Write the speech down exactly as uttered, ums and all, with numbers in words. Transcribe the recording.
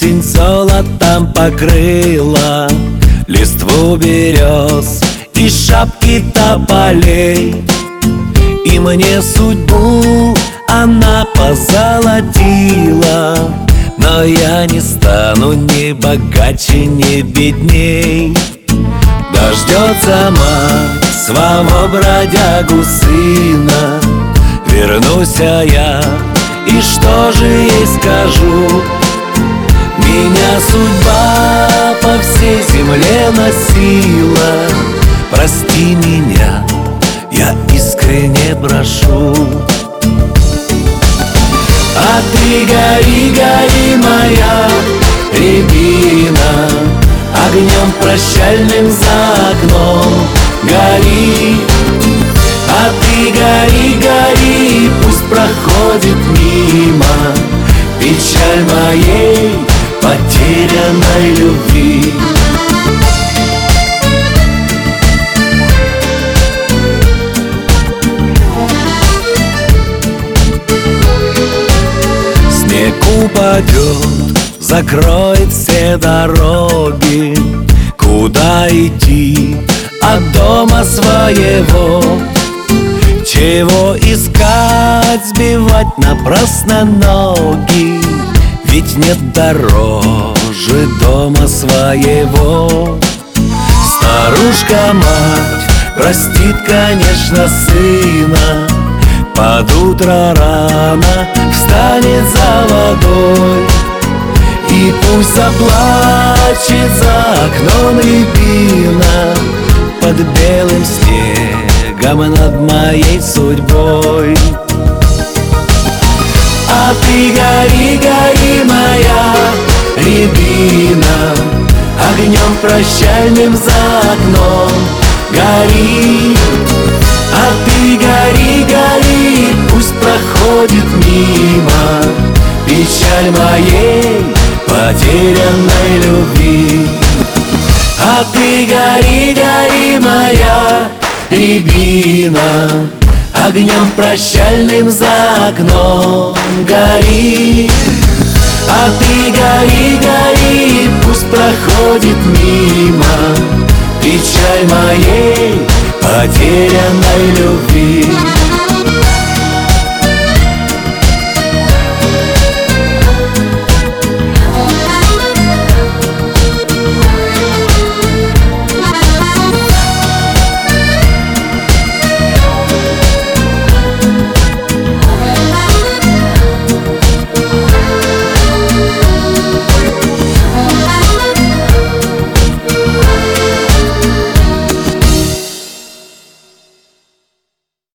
Осень золотом покрыла листву берез и шапки тополей, и мне судьбу она позолотила. Но я не стану ни богаче, ни бедней. Дождется мать своего бродягу сына, вернусь я, и что же ей скажу? Меня судьба по всей земле носила. Прости меня, я искренне прошу. А ты гори, гори, моя рябина, огнем прощальным за окном гори. А ты гори, гори, пусть проходит мимо печаль моей потерянной любви. Снег упадет, закроет все дороги. Куда идти от дома своего? Чего искать, сбивать напрасно ноги? Ведь нет дороже дома своего. Старушка-мать простит, конечно, сына. Под утро рано встанет за водой, и пусть заплачет за окном рябина под белым снегом над моей судьбой. А ты гори, гори, моя рябина, огнем прощальным за окном гори. А ты гори, гори, пусть проходит мимо печаль моей потерянной любви. А ты гори, гори, моя рябина, огнем прощальным за окном гори. А ты гори, гори, пусть проходит мимо печаль моей потерянной любви.